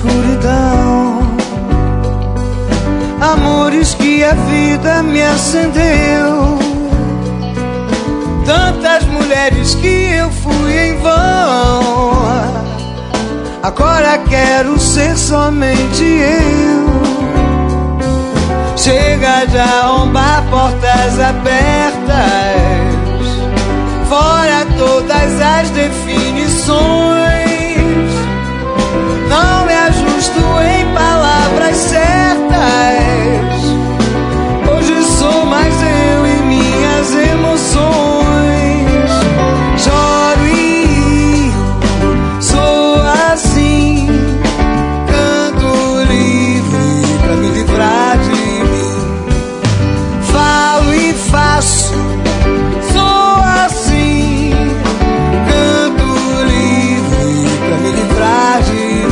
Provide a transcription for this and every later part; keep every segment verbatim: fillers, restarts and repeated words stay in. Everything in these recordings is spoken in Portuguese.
escuridão, amores que a vida me acendeu, tantas mulheres que eu fui em vão. Agora quero ser somente eu. Chega de arrombar portas abertas, fora todas as definições. Não me ajusto em palavras certas. Hoje sou mais eu e minhas emoções. Choro e rio, sou assim. Canto livre pra me livrar de mim. Falo e faço, sou assim. Canto livre pra me livrar de mim.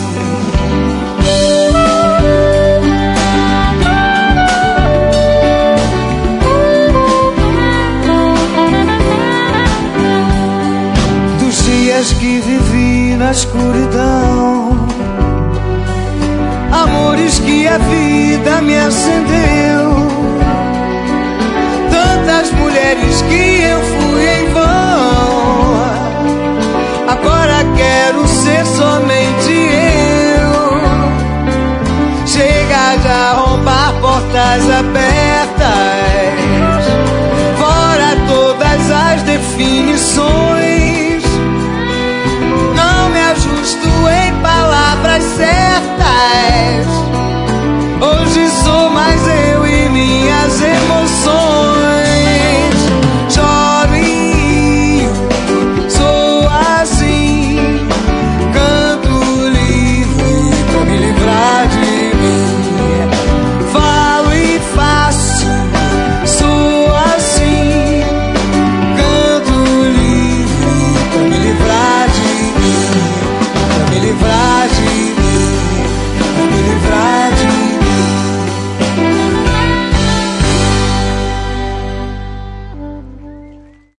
Que vivi na escuridão, amores que a vida me acendeu, tantas mulheres que